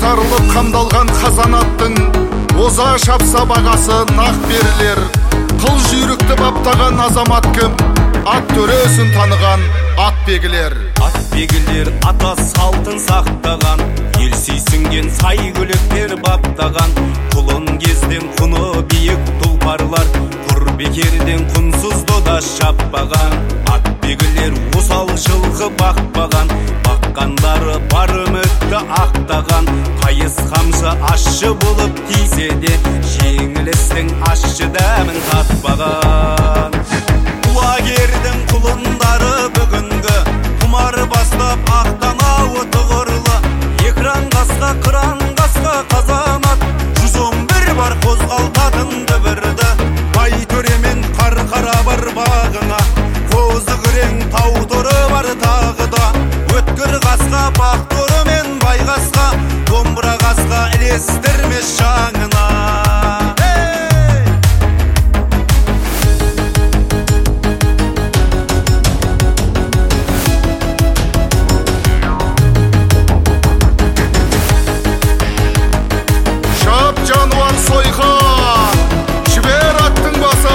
шығарылып қамдалған қазанаттың оза шапса бағасы нақ берілер. Қыл жүйрікті баптаған азамат кім? Ат төресін таныған атбегілер. Атбегілер ата салтын сақтаған, ел сүйсінген сайгүліктер баптаған. Құлын кезден құны биік тұлпарлар, құр бекерден құнсыз дода шаппаған. Атбегілер осал жылқы бақпаған, баққандары бар үмітті ақтаған. Қайыс қамшы ашшы болып тисе де, жеңілістің ашшы дәмін татпаған. Құлагердің құлындары бүгінгі құмар бастап ақтанауы тұғырлы. Екран қасқа, қыран қасқа қазанат, 111 бар қозғалтатын дүбірді. Бай төремен қарқара бар бағына, қозы күрең тау торы бар тағы да. Өткір қасқа, бақ торы мен бай қасқа, домбыра қасқа ілестірмес шаңына. Жануар сойға, жібер аттың басы.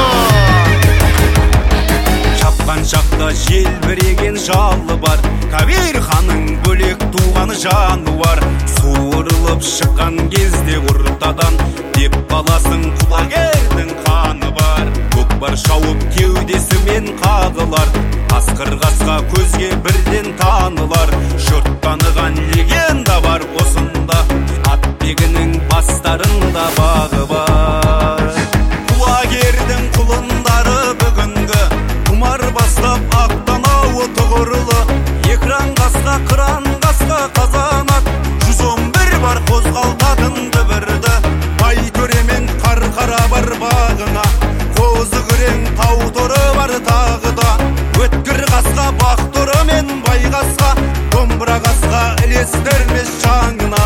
Шапқан шақта желбіреген жалы бар, Кабир ханың бөлек туған жануар. Суырылып шыққан кезде ұртадан, деп баласын құлагердің қаны бар. Көкпар шауып кеудесімен қағылар, асқыр қасқа көзге бірден танылар. Жұрт таныған легенда бар осында, атбегінің бастарында бағы бар. Құлагердің құлындары бүгінгі құмар бастап ақтанауы тұғырлы. Екран қасқа, қыран қасқа қазанат, 111 бар қозғалтатын дүбірді. Бай төремен қарқара бар бағына, қозы күрең тау торы бар тағы да. Өткір қасқа, бақ торы мен бай қасқа, домбыра қасқа ілестірмес шаңына.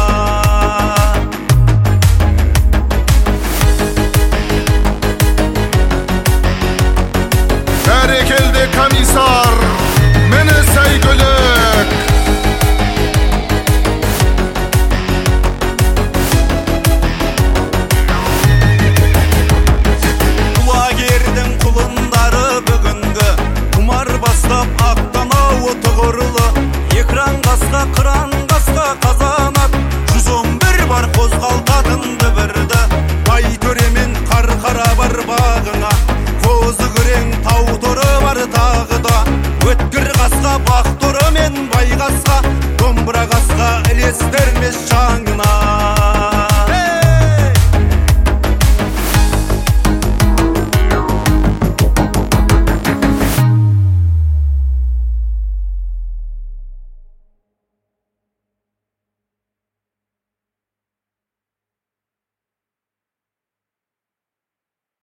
Бәрекелді комиссар, мені сәйгүлік. Құлагердің құлындары бүгінгі құмар бастап ақтанауы тұғырлы. Екран қасқа, қыран қасқа қазанат, 111 бар қозғалтатын дүбірді. Бай төремен қарқара бар бағына, қозы күрең тау торы бар тағы да. Өткір қасқа, бақ торы мен бай қасқа, домбыра қасқа ілестірмес шаңына.